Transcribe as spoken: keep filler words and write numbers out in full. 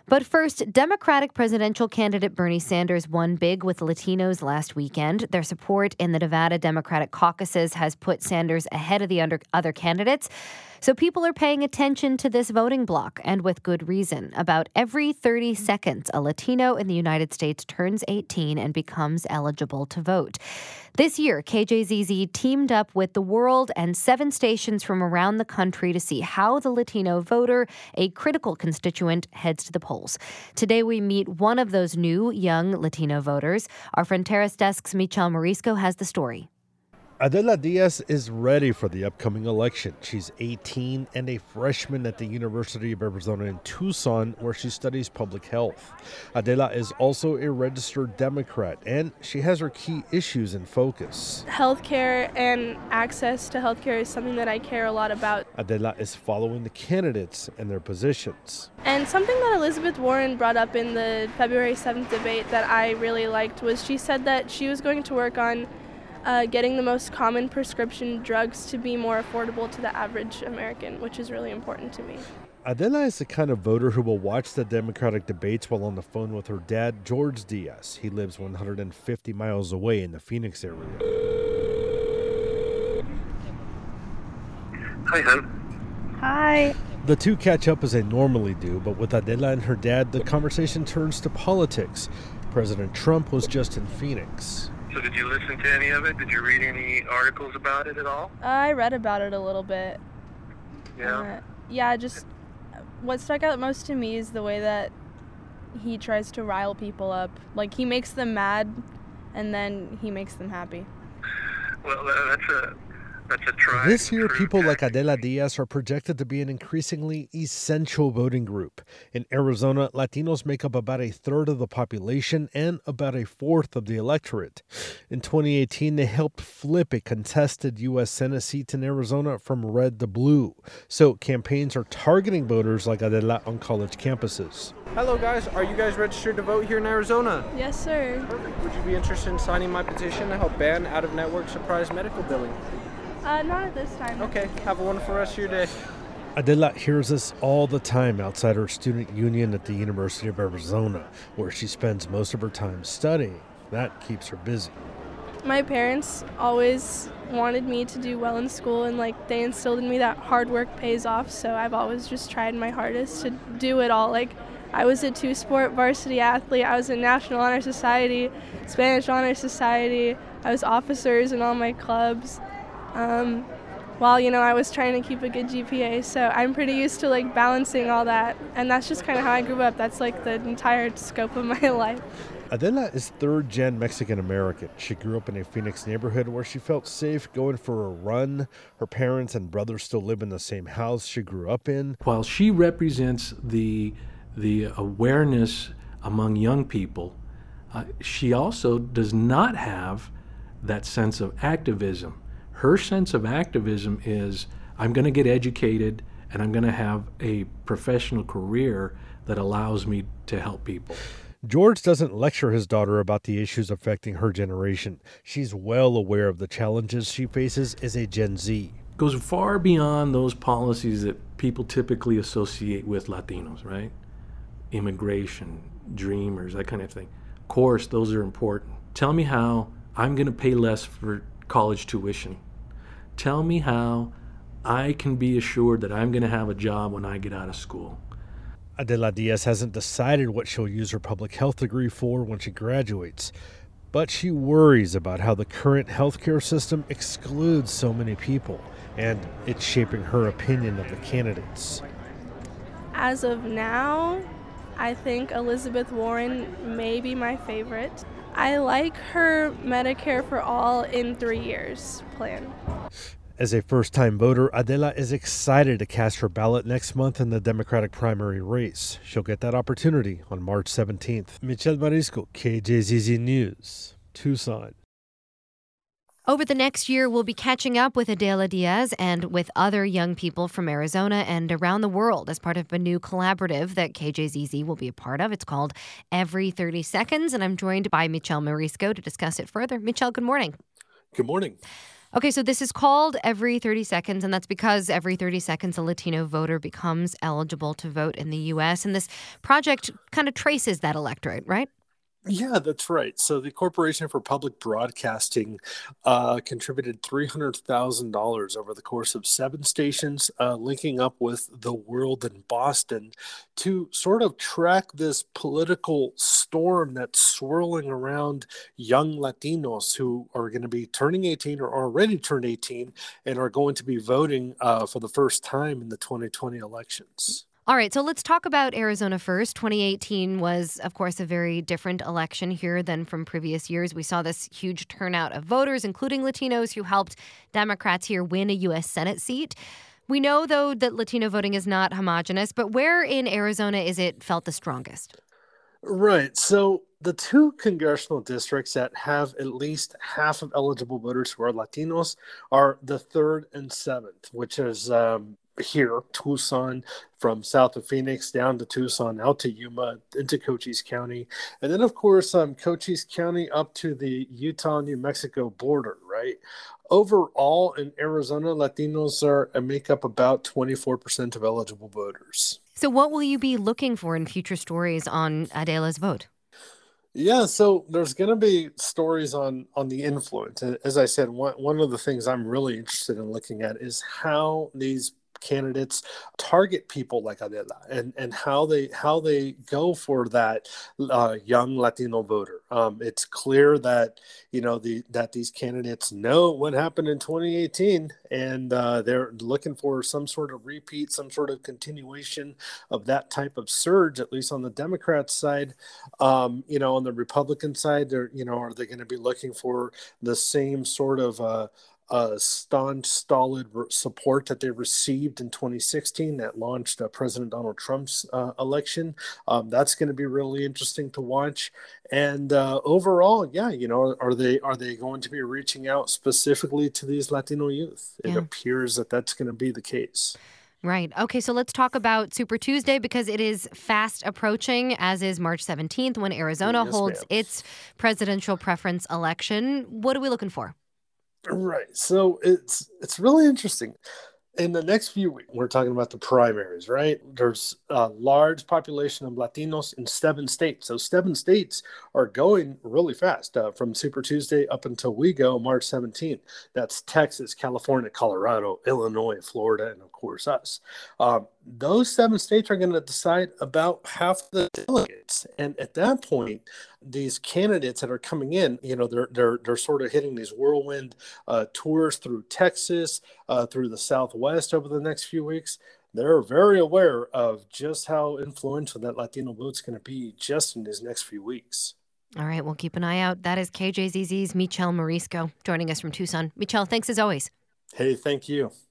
But first, Democratic presidential candidate Bernie Sanders won big with Latinos last weekend. Their support in the Nevada Democratic caucuses has put Sanders ahead of the under- other candidates. So people are paying attention to this voting bloc, and with good reason. About every thirty seconds, a Latino in the United States turns eighteen and becomes eligible to vote. This year, K J Z Z teamed up with The World and seven stations from around the country to see how the Latino voter, a critical constituent, heads to the polls. Today, we meet one of those new young Latino voters. Our Fronteras Desk's Michelle Morisco has the story. Adela Diaz is ready for the upcoming election. She's eighteen and a freshman at the University of Arizona in Tucson, where she studies public health. Adela is also a registered Democrat, and she has her key issues in focus. Healthcare and access to healthcare is something that I care a lot about. Adela is following the candidates and their positions. And something that Elizabeth Warren brought up in the February seventh debate that I really liked was she said that she was going to work on Uh, getting the most common prescription drugs to be more affordable to the average American, which is really important to me. Adela is the kind of voter who will watch the Democratic debates while on the phone with her dad, George Diaz. He lives one hundred fifty miles away in the Phoenix area. Hi, hon. Hi. The two catch up as they normally do, but with Adela and her dad, the conversation turns to politics. President Trump was just in Phoenix. So did you listen to any of it? Did you read any articles about it at all? I read about it a little bit. Yeah. Uh, yeah, just what stuck out most to me is the way that he tries to rile people up. Like, he makes them mad, and then he makes them happy. Well, that's a that's a try. This year, people like Adela Diaz are projected to be an increasingly essential voting group. In Arizona, Latinos make up about a third of the population and about a fourth of the electorate. In twenty eighteen, they helped flip a contested U S Senate seat in Arizona from red to blue. So campaigns are targeting voters like Adela on college campuses. Hello guys, are you guys registered to vote here in Arizona? Yes, sir. Perfect. Would you be interested in signing my petition to help ban out-of-network surprise medical billing? Uh, not at this time. Okay, have a wonderful rest of your day. Adela hears this all the time outside her student union at the University of Arizona, where she spends most of her time studying. That keeps her busy. My parents always wanted me to do well in school, and like they instilled in me that hard work pays off, so I've always just tried my hardest to do it all. Like, I was a two-sport varsity athlete. I was in National Honor Society, Spanish Honor Society. I was officers in all my clubs. Um, while, you know, I was trying to keep a good G P A. So I'm pretty used to, like, balancing all that. And that's just kind of how I grew up. That's, like, the entire scope of my life. Adela is third-gen Mexican-American. She grew up in a Phoenix neighborhood where she felt safe going for a run. Her parents and brothers still live in the same house she grew up in. While she represents the, the awareness among young people, uh, she also does not have that sense of activism. Her sense of activism is, I'm going to get educated and I'm going to have a professional career that allows me to help people. George doesn't lecture his daughter about the issues affecting her generation. She's well aware of the challenges she faces as a Gen Z. It goes far beyond those policies that people typically associate with Latinos, right? Immigration, dreamers, that kind of thing. Of course, those are important. Tell me how I'm going to pay less for college tuition. Tell me how I can be assured that I'm going to have a job when I get out of school. Adela Diaz hasn't decided what she'll use her public health degree for when she graduates, but she worries about how the current healthcare system excludes so many people, and it's shaping her opinion of the candidates. As of now, I think Elizabeth Warren may be my favorite. I like her Medicare for All in three years plan. As a first-time voter, Adela is excited to cast her ballot next month in the Democratic primary race. She'll get that opportunity on March seventeenth. Michelle Morisco, K J Z Z News, Tucson. Over the next year, we'll be catching up with Adela Diaz and with other young people from Arizona and around the world as part of a new collaborative that K J Z Z will be a part of. It's called Every thirty seconds, and I'm joined by Michelle Morisco to discuss it further. Michelle, good morning. Good morning. Okay, so this is called Every thirty Seconds, and that's because every thirty seconds a Latino voter becomes eligible to vote in the U S. And this project kind of traces that electorate, right? Yeah, that's right. So the Corporation for Public Broadcasting uh, contributed three hundred thousand dollars over the course of seven stations, uh, linking up with The World in Boston to sort of track this political storm that's swirling around young Latinos who are going to be turning eighteen or already turned eighteen and are going to be voting uh, for the first time in the twenty twenty elections. All right, so let's talk about Arizona first. twenty eighteen was, of course, a very different election here than from previous years. We saw this huge turnout of voters, including Latinos, who helped Democrats here win a U S Senate seat. We know, though, that Latino voting is not homogenous, but where in Arizona is it felt the strongest? Right. So the two congressional districts that have at least half of eligible voters who are Latinos are the third and seventh, which is um, here, Tucson, from south of Phoenix down to Tucson, out to Yuma, into Cochise County. And then, of course, um, Cochise County up to the Utah-New Mexico border, right? Overall, in Arizona, Latinos are uh, make up about twenty-four percent of eligible voters. So what will you be looking for in future stories on Adela's vote? Yeah, so there's going to be stories on on the influence. And as I said, one, one of the things I'm really interested in looking at is how these candidates target people like Adela and, and how they how they go for that uh, young Latino voter. Um, it's clear that you know the that these candidates know what happened in twenty eighteen, and uh, they're looking for some sort of repeat, some sort of continuation of that type of surge, at least on the Democrat side. Um, you know, on the Republican side, they're you know are they going to be looking for the same sort of uh, uh, staunch, stolid re- support that they received in twenty sixteen that launched uh, President Donald Trump's uh, election? Um, that's going to be really interesting to watch. And uh, overall, yeah, you know, are they are they going to be reaching out specifically to these Latino youth? It Yeah. appears that that's going to be the case. Right. Okay, so let's talk about Super Tuesday because it is fast approaching, as is March seventeenth when Arizona Yes, holds ma'am. its presidential preference election. What are we looking for? Right. So it's it's really interesting. In the next few weeks, we're talking about the primaries, right? There's a large population of Latinos in seven states. So seven states are going really fast uh, from Super Tuesday up until we go March seventeenth. That's Texas, California, Colorado, Illinois, Florida, and of course us. Um, those seven states are going to decide about half the delegates. And at that point, these candidates that are coming in, you know, they're they're they're sort of hitting these whirlwind uh, tours through Texas, uh, through the Southwest over the next few weeks. They're very aware of just how influential that Latino vote's going to be just in these next few weeks. All right, we'll keep an eye out. That is K J Z Z's Michelle Morisco joining us from Tucson. Michelle, thanks as always. Hey, thank you.